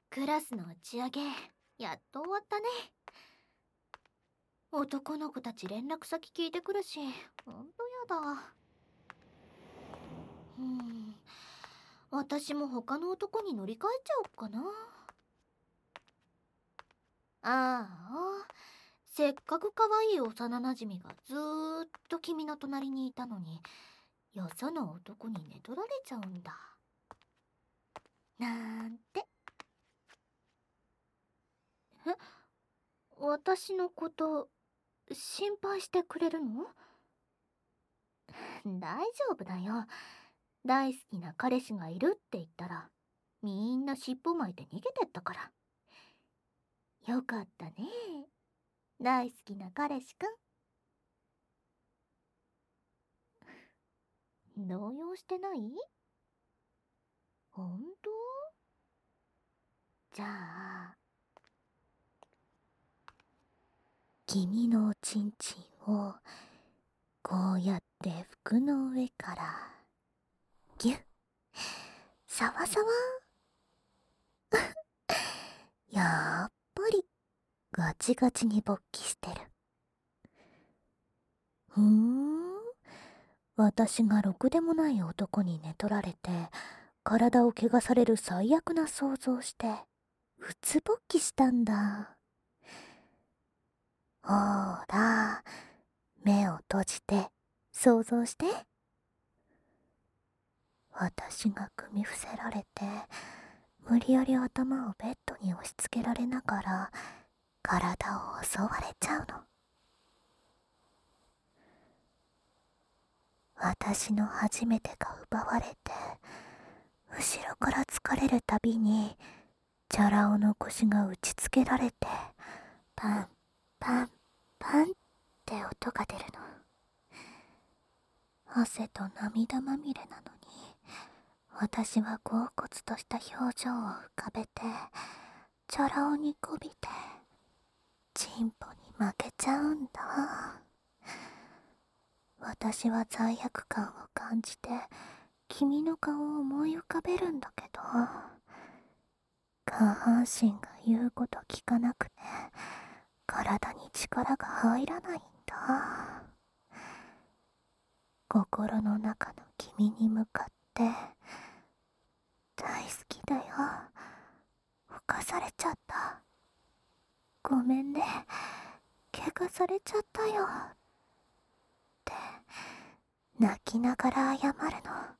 クラスの打ち上げ、やっと終わったね。男の子たち連絡先聞いてくるし、ほんとやだ。私も他の男に乗り換えちゃおっかな。ああ、せっかく可愛い幼なじみがずーっと君の隣にいたのに、よその男に寝取られちゃうんだ。なんて。え、私のこと心配してくれるの？大丈夫だよ。大好きな彼氏がいるって言ったら、みんな尻尾巻いて逃げてったから。よかったね。大好きな彼氏くん。動揺してない？ほんと？じゃあ、君のおちんちんを、こうやって服の上から、ギュッ、サワサワ。やっぱり、ガチガチに勃起してる。私がろくでもない男に寝取られて、体を汚される最悪な想像をして、うつぼっきしたんだ。ほーら、目を閉じて、想像して。私が組み伏せられて、無理やり頭をベッドに押し付けられながら、体を襲われちゃうの。私の初めてが奪われて、後ろから疲れるたびに、チャラ男の腰が打ちつけられて、パン、パン、パンって音が出るの。汗と涙まみれなのに、私は恍惚とした表情を浮かべて、チャラ男にこびて、チンポに負けちゃうんだ。私は罪悪感を感じて、君の顔を思い浮かべるんだけど、下半身が言うこと聞かなくて、体に力が入らないんだ。心の中の君に向かって、大好きだよ。犯されちゃった。ごめんね。怪我されちゃったよ。って泣きながら謝るの。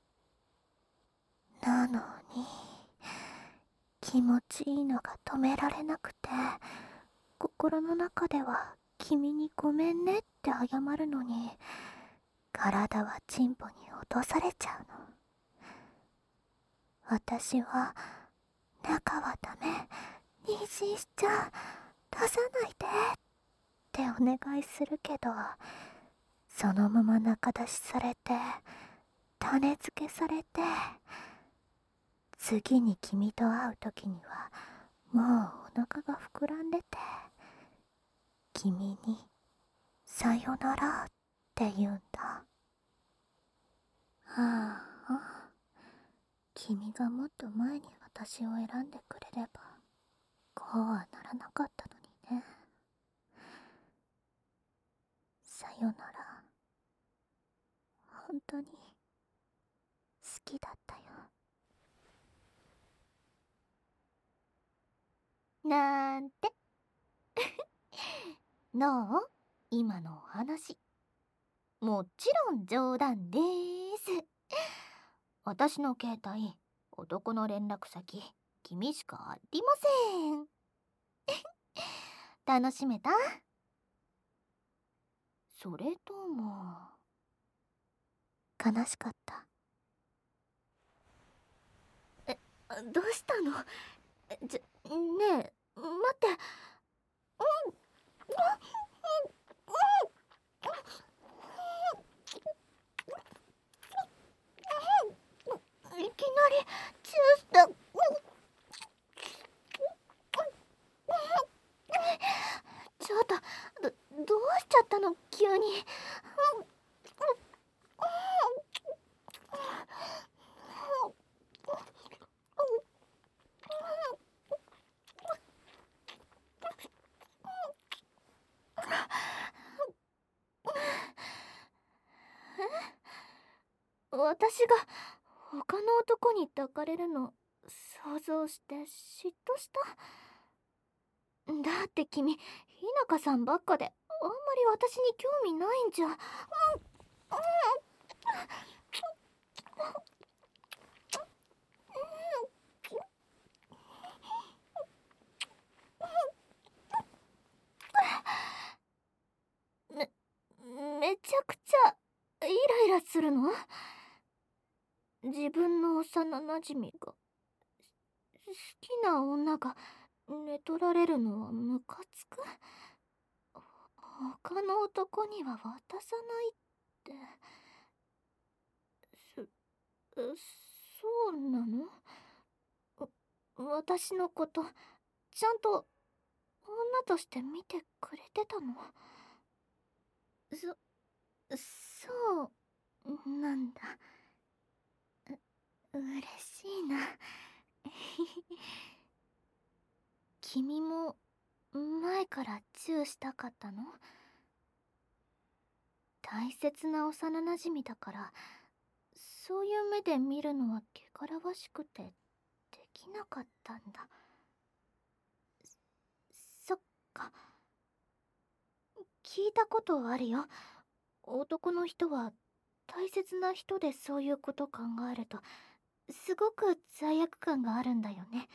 なのに、気持ちいいのが止められなくて、心の中では君にごめんねって謝るのに、体はチンポに落とされちゃうの。私は、中はダメ、妊娠しちゃう、出さないでってお願いするけど、そのまま中出しされて、種付けされて、次に君と会う時には、もうお腹が膨らんでて、君に、さよならって言うんだ。ああ、君がもっと前に私を選んでくれれば、こうはならなかったのにね。さよなら。本当に、好きだったよ。なんて。どう？今のお話。もちろん冗談でーす。私の携帯、男の連絡先、君しかありません。楽しめた？それとも、悲しかった？え、どうしたの？ねえ、待って。いきなりチューした。ちょっと、どうしちゃったの急に。 私が他の男に抱かれるの想像して嫉妬した。だって君、日中さんばっかであんまり私に興味ないんじゃ。め、めちゃくちゃイライラするの。自分の幼なじみが好きな女が寝取られるのはムカつく。他の男には渡さないって。そうなの？私のことちゃんと女として見てくれてたの？そうなんだ。嬉しいな。君も前からチューしたかったの？大切な幼なじみだから、そういう目で見るのは汚らわしくてできなかったんだ。そっか。聞いたことあるよ。男の人は大切な人でそういうこと考えるとすごく罪悪感があるんだよね。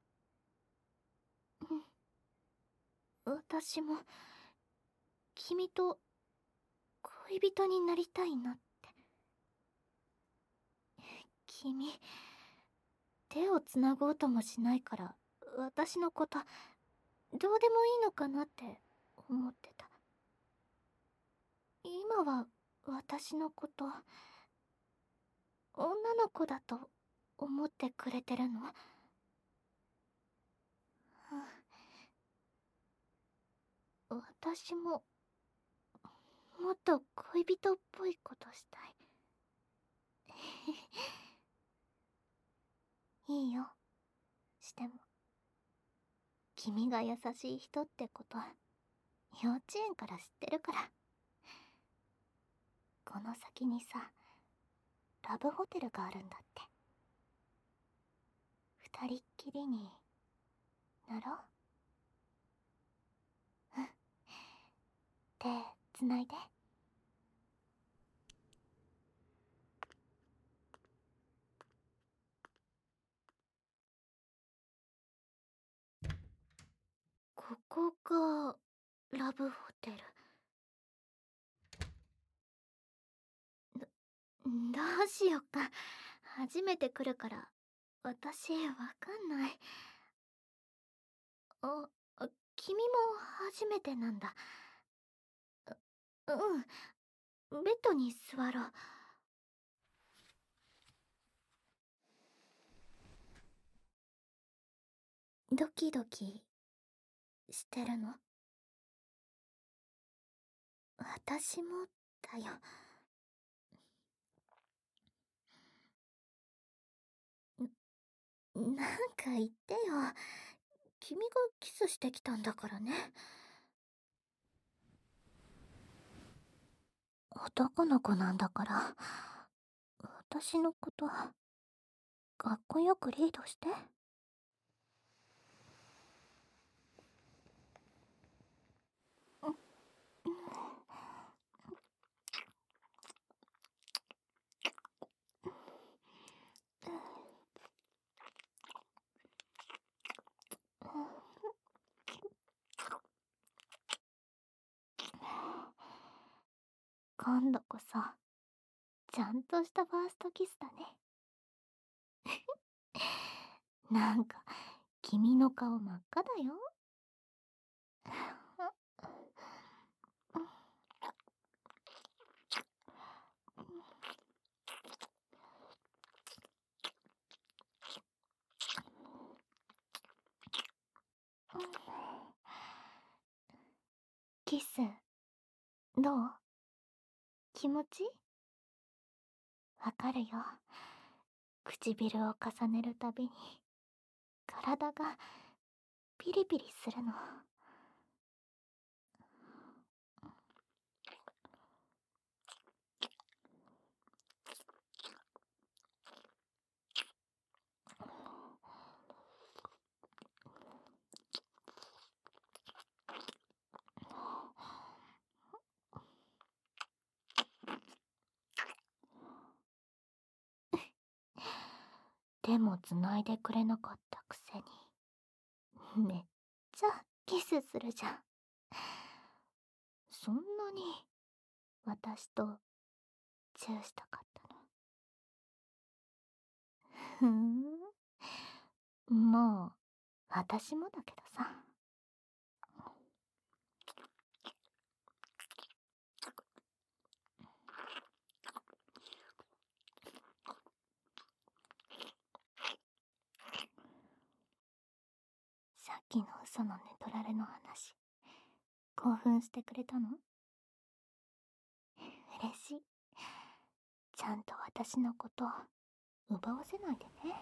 私も君と恋人になりたいなって。君、手をつなごうともしないから私のことどうでもいいのかなって思ってた。今は私のこと女の子だと思ってくれてるの？私ももっと恋人っぽいことしたい。いいよ、しても。君が優しい人ってこと幼稚園から知ってるから。この先にさ、ラブホテルがあるんだって。二人っきりになろう。うん、手つないで。ここがラブホテル。どうしよっか。初めて来るから私わかんない。君も初めてなんだ。うん、ベッドに座ろう。ドキドキしてるの？私もだよ。なんか言ってよ。君がキスしてきたんだからね。男の子なんだから、私のことかっこよくリードして。今度こそちゃんとしたファーストキスだね。なんか君の顔真っ赤だよ。キスどう？気持ちわかるよ。唇を重ねるたびに体がピリピリするの。 手もつないでくれなかったくせに。めっちゃキスするじゃん。そんなに私とチューしたかったの？ふーん。まあ、私もだけどさ。さっきの嘘の寝取られの話、興奮してくれたの？嬉しい。ちゃんと私のこと奪わせないでね。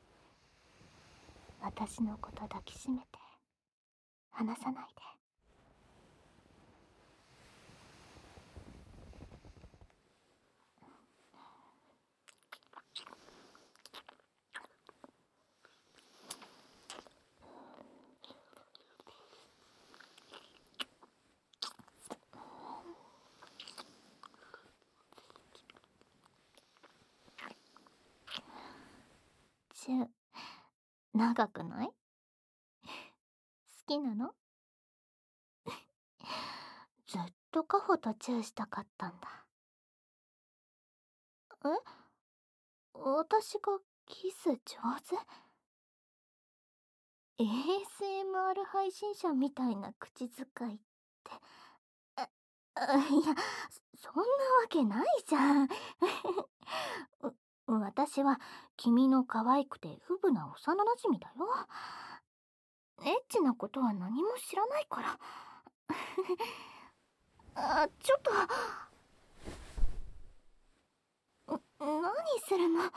私のこと抱きしめて離さないで。チュー、長くない？好きなの？ずっとカホとチューしたかったんだ。え、私がキス上手？ ASMR 配信者みたいな口遣いって。いや、そんなわけないじゃん。私は君の可愛くて不慣な幼馴染だよ。エッチなことは何も知らないから。ちょっと、何するの？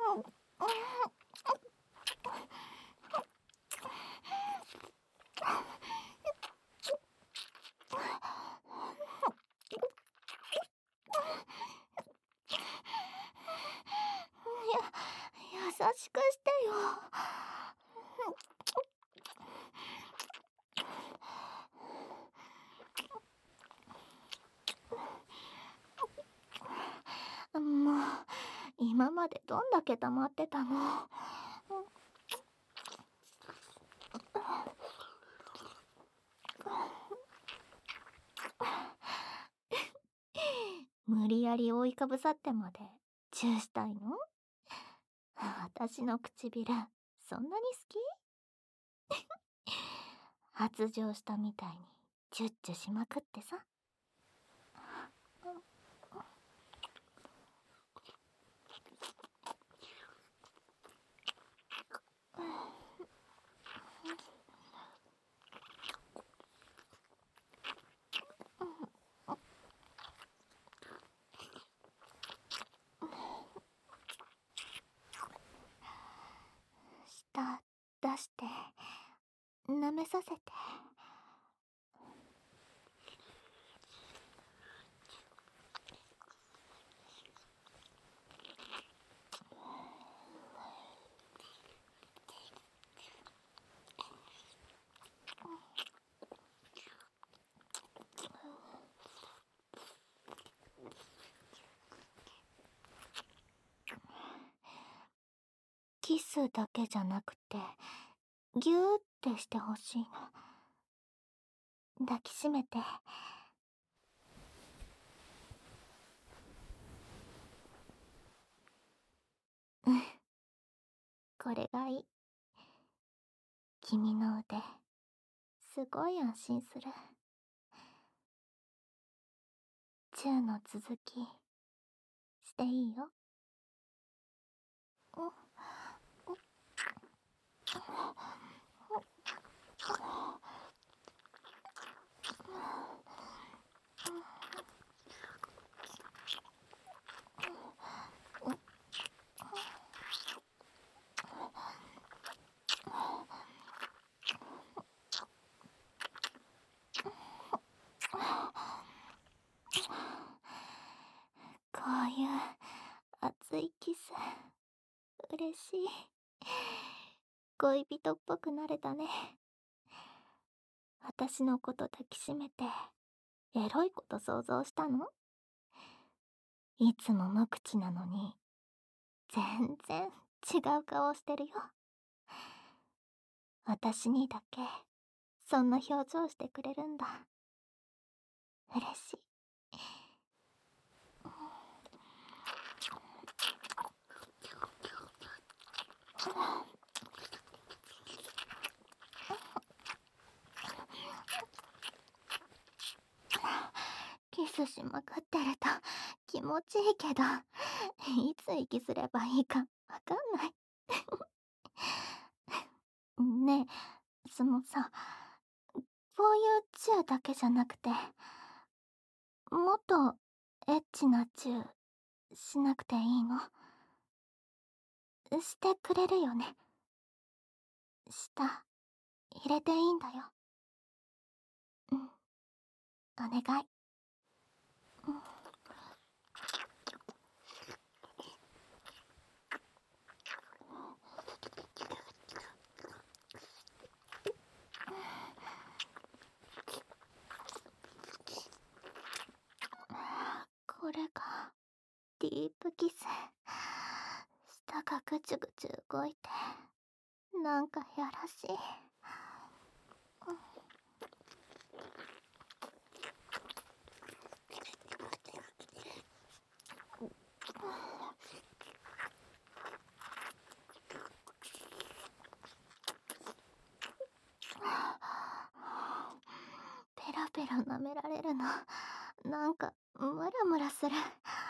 優しくしてよ。もう、今までどんだけ溜まってたの？無理やり覆いかぶさってまでチューしたいの？私の唇、そんなに好き？発情したみたいにチュッチュしまくってさ。舌出して舐めさせて。キスだけじゃなくてギューってしてほしいの。抱きしめて。うん、これがいい。君の腕、すごい安心する。チューの続きしていいよ。うん、こういう熱いキス、嬉しい。恋人っぽくなれたね。私のこと抱きしめてエロいこと想像したの？いつも無口なのに全然違う顔してるよ。私にだけ、そんな表情してくれるんだ。嬉しい。キスしまくってると気持ちいいけど、いつ息すればいいかわかんない。ねえ、そのさ、こういうチューだけじゃなくて、もっとエッチなチューしなくていいの？してくれるよね？舌入れていいんだよ。うん、お願い。うん、これがディープキス。舌がぐちゅぐちゅ動いて、なんかやらしい。ペラペラ舐められるの、なんかムラムラする。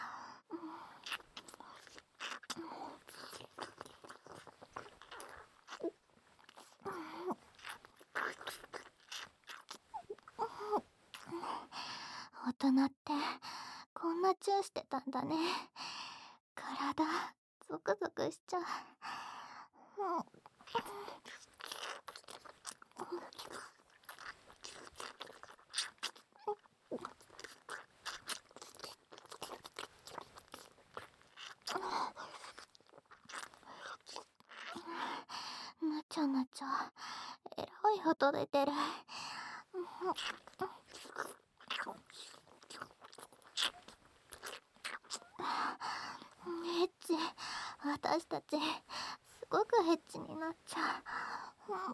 大人ってこんなチューしてたんだね。体ゾクゾクしちゃう。むちゃむちゃえらい音出てる。エッチ、私たちすごくエッチになっちゃう。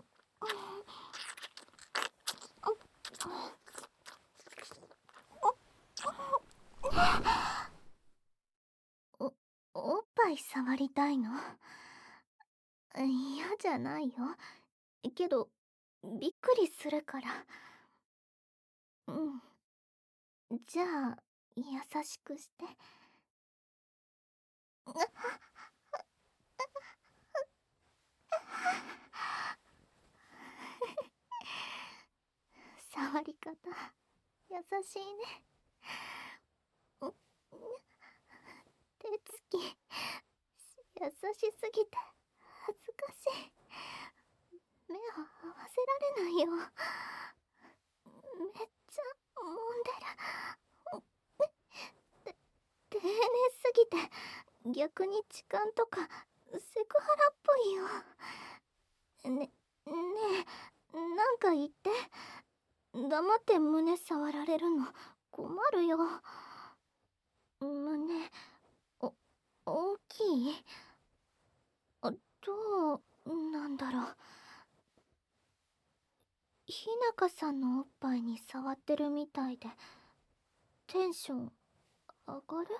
おおっぱい触りたいの？嫌じゃないよ。けどびっくりするから。うん、じゃあ優しくして。触り方優しいね。うん、手つき優しすぎて恥ずかしい。目を合わせられないよ。めっちゃ揉んでる。丁寧すぎて逆に痴漢とかセクハラっぽいよ。ねえ、なんか言って。黙って胸触られるの困るよ。胸大きい？どうなんだろう。日向さんのおっぱいに触ってるみたいでテンション上がる？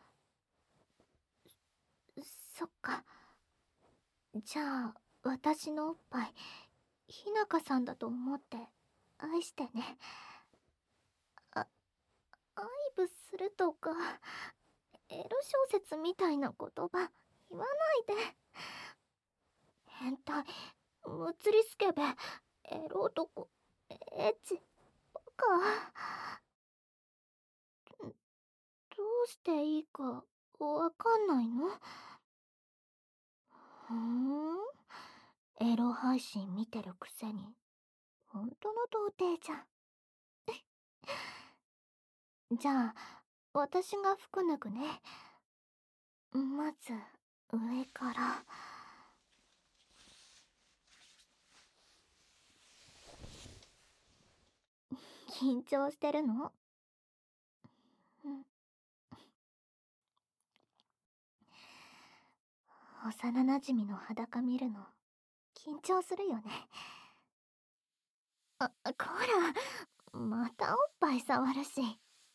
そっか。じゃあ私のおっぱい日向さんだと思って愛してね。あ、愛撫するとかエロ小説みたいな言葉言わないで。変態、むつりスケベ、エロ男、エッチ、バカ。どうしていいかわかんないの？ふーん、エロ配信見てるくせに本当の童貞じゃん。じゃあ私が服脱ぐね。まず上から。緊張してるの？うん、 幼なじみの裸見るの、緊張するよね。こら、またおっぱい触るし。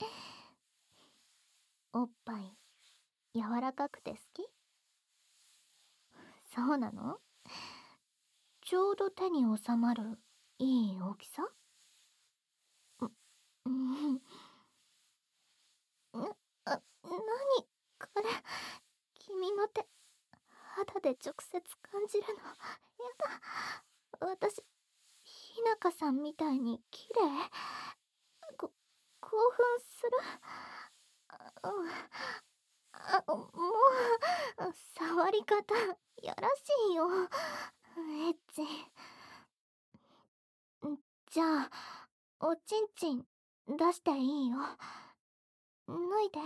おっぱい、柔らかくて好き？そうなの？ちょうど手に収まる、いい大きさ？うん。な、なに、これ、君の手、肌で直接感じるの。やだ。私、日向さんみたいに綺麗？こ、興奮する？うん。もう、触り方、やらしいよ。エッチ。じゃあ、おちんちん、出していいよ。脱いで。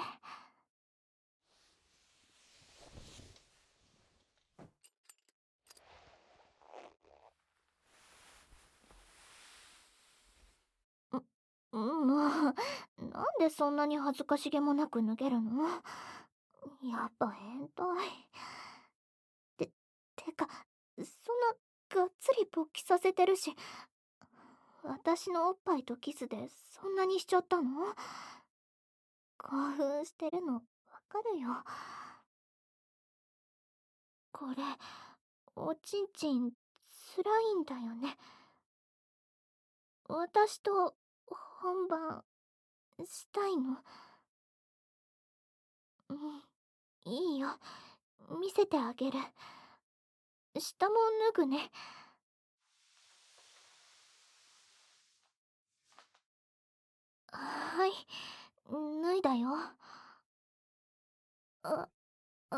もう、なんでそんなに恥ずかしげもなく脱げるの？やっぱ変態。て、てか、そんな、がっつり勃起させてるし、私のおっぱいとキスでそんなにしちゃったの？興奮してるの、わかるよ。これ、おちんちん、辛いんだよね。私と、本番、したいの。うん、いいよ。見せてあげる。下も脱ぐね。はい、脱いだよ。あ、うん、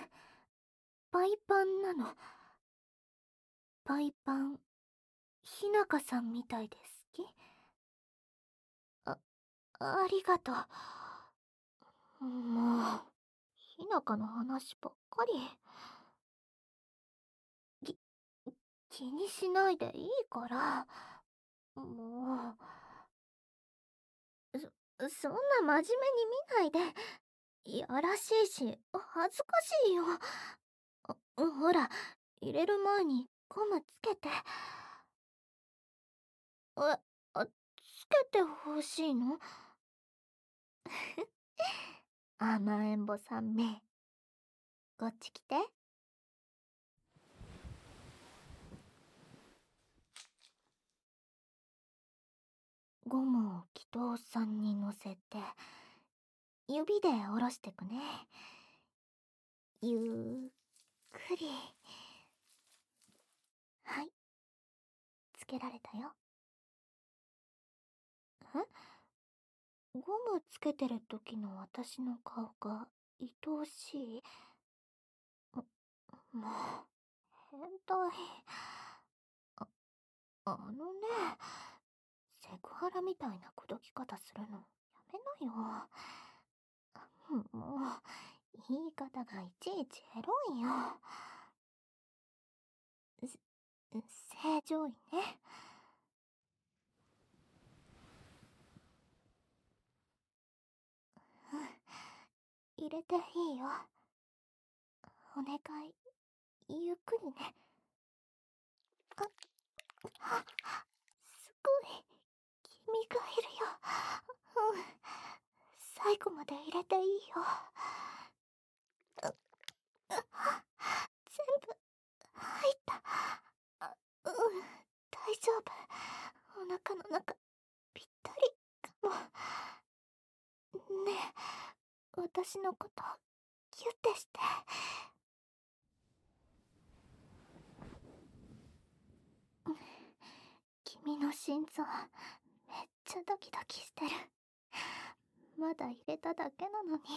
パイパンなの。パイパン、ひなかさんみたいですき？あ、ありがとう。もう、ひなかの話ばっかり。き、気にしないでいいから。もう、そんな真面目に見ないで。いやらしいし、恥ずかしいよ。ほら、入れる前にゴムつけて。つけてほしいの？甘えん坊さんめ。こっち来て。ゴムを祈祷さんに乗せて、指で下ろしてくね。ゆっくり。はい。つけられたよ。ゴムつけてる時の私の顔が愛おしい？もう、変態。あ、あのね、セクハラみたいな口説き方するのやめなよ。もう、言い方がいちいちエロいよ。正常位ね。入れていいよ。お願い、ゆっくりね。すごい、君がいるよ。うん。最後まで入れていいよ。全部、入った。うん、大丈夫。お腹の中、ぴったりかも。ねえ、私のこと、ギュッてして。君の心臓、めっちゃドキドキしてる。まだ入れただけなのに。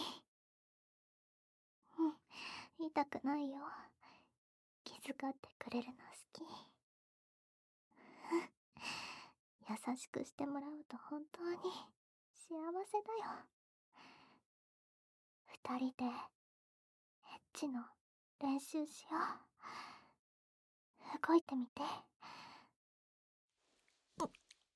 痛くないよ。気遣ってくれるの好き。優しくしてもらうと本当に幸せだよ。二人でエッチの練習しよう。動いてみて。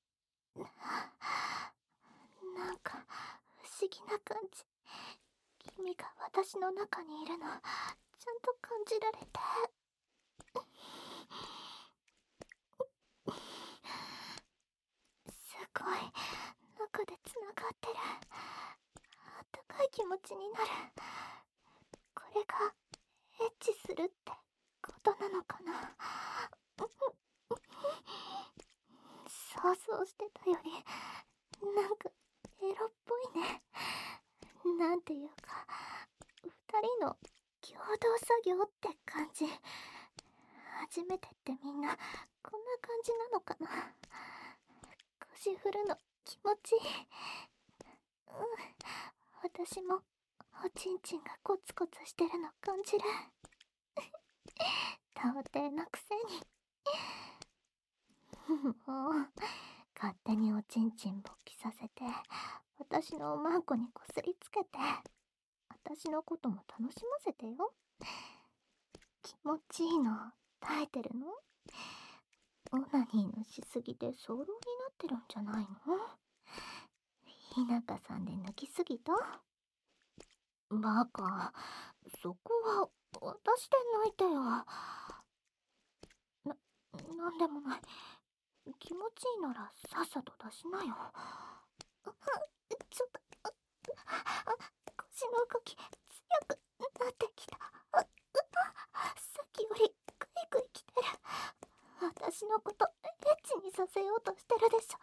なんか不思議な感じ。気君が私の中にいるのちゃんと感じられて、すごい中でつながってる。あったかい気持ちになる。これがエッチするってことなのかな。想像してたよりなんかエロっぽいね。なんていうか、二人の共同作業って感じ。初めてってみんなこんな感じなのかな。腰振るの気持ちいい。私もおちんちんがコツコツしてるの感じる。到底のくせに。もう勝手におちんちん勃起させて、私のおまんこにこすりつけて、私のことも楽しませてよ。気持ちいいの耐えてるの？オナニーのしすぎで早漏になってるんじゃないの？日高さんで抜きすぎた？バカ、そこは私で抜いてよ。なんでもない。気持ちいいならさっさと出しなよ。ちょっと、腰の動き強くなってきた。さっきよりグイグイ来てる。私のことエッチにさせようとしてるでしょ。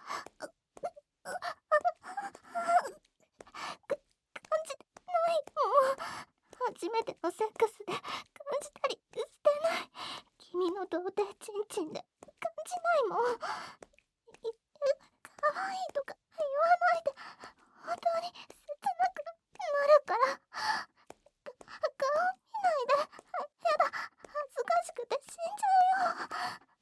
感じてない。もう初めてのセックスで感じたりしてない。君の童貞チンチンで感じないもん。可愛いとか言わないで。本当に切なくなるから。顔見ないで。やだ、恥ずかしくて死んじゃうよ。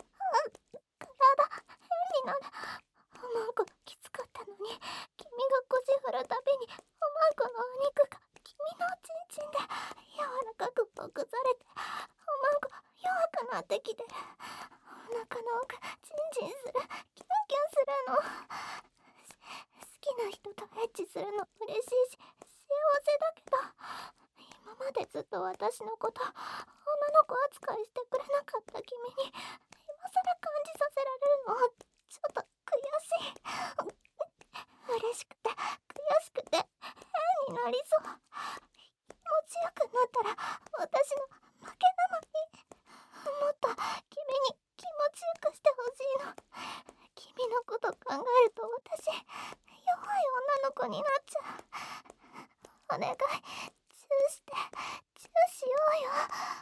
体変になる。おまんこきつかったのに、君が腰振るたびにおまんこのお肉が君のおちんちんで柔らかくほぐされて、おまんこ弱くなってきてる。お腹の奥チンチンする。キュンキュンするの。好きな人とエッチするの嬉しいし幸せだけど、今までずっと私のこと女の子扱いしてくれなかった君に今更感じさせられるのちょっと悔しい。嬉しくて悔しくて変になりそう。気持ちよくなったら私の負けなのに、もっと君に気持ちよくしてほしいの。君のこと考えると私弱い女の子になっちゃう。お願い、チューして、チューしようよ。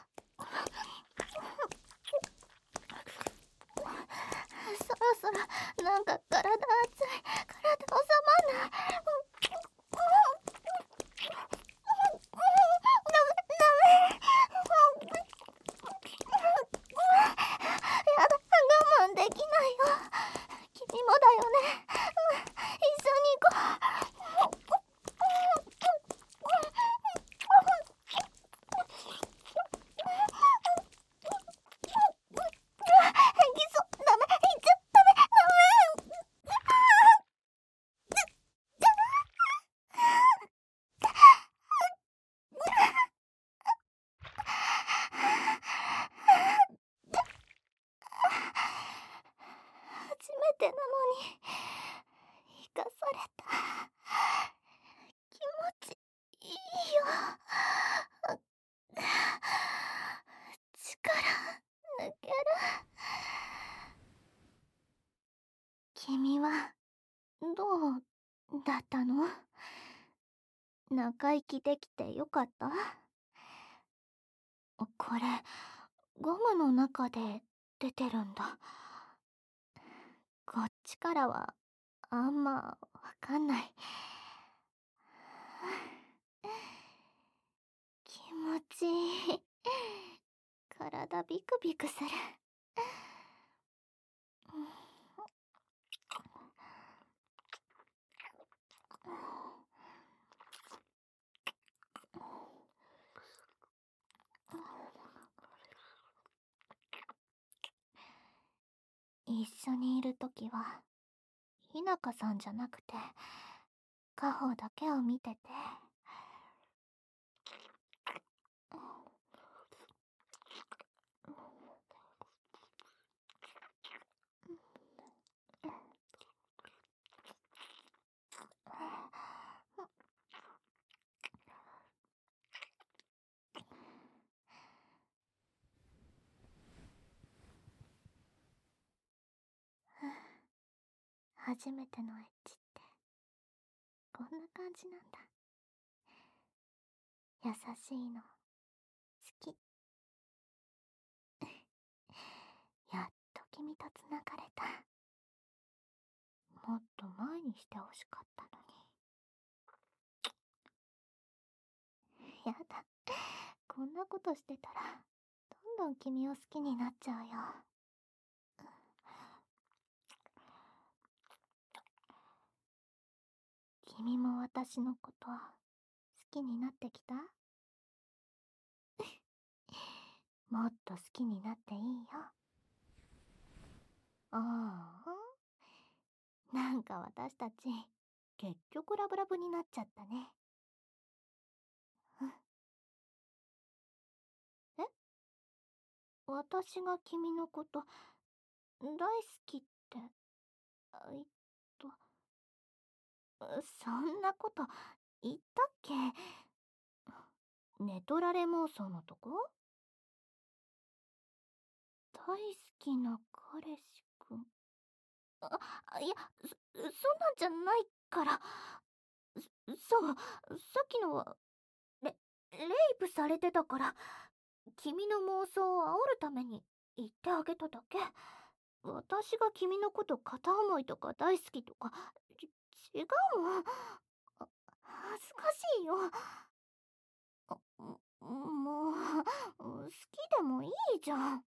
そろそろなんか体熱い。体収まんない。やだ、我慢できないよ。君もだよね。一緒に行こう。いっそ、ダメ、いっちゃダメ、ダメ。初めてなのに生かされた。気持ちいいよ。力抜ける。君はどうだったの？中行きできてよかった？これゴムの中で出てるんだ。こっちからはあんまわかんない。気持ちいい。体ビクビクする。一緒にいるときは日向さんじゃなくてカホだけを見てて、 初めてのエッチってこんな感じなんだ。優しいの好き。やっと君とつながれた。もっと前にしてほしかったのに。やだ、こんなことしてたらどんどん君を好きになっちゃうよ。君も私のこと好きになってきた？もっと好きになっていいよ。ああ、なんか私たち結局ラブラブになっちゃったね。うん。え、私が君のこと大好きって、えっと、そんなこと言ったっけ？寝取られ妄想のとこ？大好きな彼氏くん。いや、そんなんじゃないから。そう、さっきのは、レイプされてたから、君の妄想を煽るために言ってあげただけ。私が君のこと片思いとか大好きとか、違うもん。恥ずかしいよ。もう、好きでもいいじゃん。